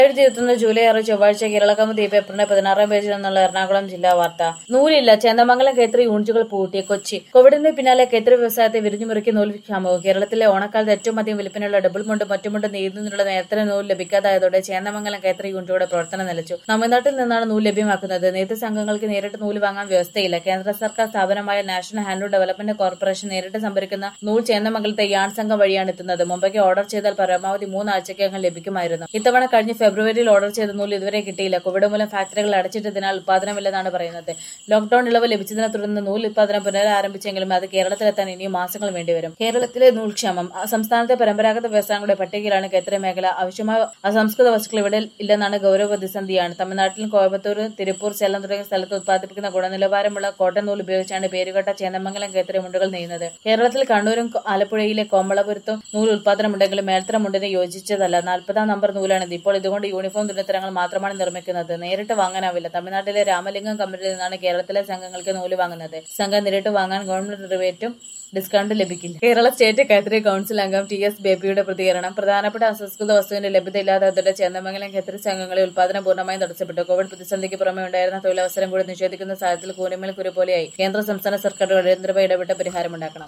2021 July 6 ചൊവ്വാഴ്ച കേരളകൗമുദി പേപ്പറിന്റെ 16-ാം പേജിൽ നിന്നുള്ള എറണാകുളം ജില്ലാ വാർത്ത. നൂലില്ല, ചേന്ദമംഗലം കേത്രി യൂണിറ്റുകൾ പൂട്ടി. കൊച്ചി. കോവിഡിന് പിന്നാലെ കേത്രി വ്യവസായത്തെ വിരിഞ്ഞുമുറുക്കി നൂൽ ക്ഷാമവും. കേരളത്തിലെ ഓണക്കാലത്ത് ഏറ്റവും അധികം വിൽപ്പനയുള്ള ഡബിൾ മുണ്ടും മറ്റുമുണ്ടും നെയ്യുന്നതിനുള്ള നേരത്തെ നൂൽ ലഭിക്കാതായതോടെ ചേന്ദമംഗലം കേത്രി യൂണിറ്റുകളുടെ പ്രവർത്തനം നിലച്ചു. തമിഴ്നാട്ടിൽ നിന്നാണ് നൂൽ ലഭ്യമാക്കുന്നത്. നെയ്ത്ത് സംഘങ്ങൾക്ക് നേരിട്ട് നൂല് വാങ്ങാൻ വ്യവസ്ഥയില്ല. കേന്ദ്ര സർക്കാർ സ്ഥാപനമായ നാഷണൽ ഹാൻഡ്ലൂം ഡെവലപ്മെന്റ് കോർപ്പറേഷൻ നേരിട്ട് സംഭരിക്കുന്ന നൂൽ ചേന്ദമംഗലത്തെ യാൺ സംഘം വഴിയാണ് എത്തുന്നത്. മുമ്പൊക്കെ ഓർഡർ ചെയ്താൽ പരമാവധി 3 ആഴ്ചയ്ക്കകം ലഭിക്കുമായിരുന്നു. ഇത്തവണ കഴിഞ്ഞ ഫെബ്രുവരിയിൽ ഓർഡർ ചെയ്ത നൂൽ ഇതുവരെ കിട്ടിയില്ല. കോവിഡ് മൂലം ഫാക്ടറികൾ അടച്ചിട്ടതിനാൽ ഉത്പാദനമില്ലെന്നാണ് പറയുന്നത്. ലോക്ഡൌൺ ഇളവ് ലഭിച്ചതിനെ തുടർന്ന് നൂൽ ഉത്പാദനം പുനരാരംഭിച്ചെങ്കിലും അത് കേരളത്തിലെത്താൻ ഇനിയും മാസങ്ങൾ വേണ്ടിവരും. കേരളത്തിലെ നൂൽക്ഷാമം. സംസ്ഥാനത്തെ പരമ്പരാഗത വ്യവസായങ്ങളുടെ പട്ടികയിലാണ് കേത്രി മേഖല. ആവശ്യമായ അസംസ്കൃത വസ്തുക്കൾ ഇവിടെ ഇല്ലെന്നാണ് ഗൌരവ പ്രതിസന്ധിയാണ്. തമിഴ്നാട്ടിലും കോയമ്പത്തൂർ, തിരുപ്പൂർ, സേലം തുടങ്ങിയ സ്ഥലത്ത് ഉത്പാദിപ്പിക്കുന്ന ഗുണനിലവാരമുള്ള കോട്ടൺ നൂൽ ഉപയോഗിച്ചാണ് പേരുകേട്ട ചേന്ദമംഗലം കേത്രി മുണ്ടുകൾ നെയ്യുന്നത്. കേരളത്തിൽ കണ്ണൂരും ആലപ്പുഴയിലെ കോമളപുരത്തും നൂൽ ഉത്പാദനമുണ്ടെങ്കിലും മേൽത്തര മുണ്ടിന് യോജിച്ചതല്ല. 40-ാം നമ്പർ നൂലാണിത്. ഇപ്പോൾ ഇതുകൊണ്ട് യൂണിഫോം തുണിത്തരങ്ങൾ മാത്രമാണ് നിർമ്മിക്കുന്നത്. നേരിട്ട് വാങ്ങാനാവില്ല. തമിഴ്നാട്ടിലെ രാമലിംഗം കമ്പനിയിൽ നിന്നാണ് കേരളത്തിലെ സംഘങ്ങൾക്ക് നൂല് വാങ്ങുന്നത്. സംഘം നേരിട്ട് വാങ്ങാൻ ഗവൺമെന്റ് റിബേറ്റും ഡിസ്കൗണ്ട് ലഭിക്കില്ല. കേരള സ്റ്റേറ്റ് കേത്രി കൌൺസിൽ അംഗം TS ബേബിയുടെ പ്രതികരണം. പ്രധാനപ്പെട്ട അസംസ്കൃത വസ്തുവിന്റെ ലഭ്യത ഇല്ലാതായതോടെ ചേന്ദമംഗലം കേത്രി സംഘങ്ങളിൽ ഉത്പാദനം പൂർണ്ണമായും തടസ്സപ്പെട്ടു. കോവിഡ് പ്രതിസന്ധിക്ക് പുറമെ ഉണ്ടായിരുന്ന തൊഴിലവസരം കൂടി നിഷേധിക്കുന്ന സാഹചര്യത്തിൽ കൂനിമേൽ കുരു പോലെയായി. കേന്ദ്ര സംസ്ഥാന സർക്കാരുകൾ അടിയന്തരമായി ഇടപെട്ട് പരിഹാരമുണ്ടാക്കണം.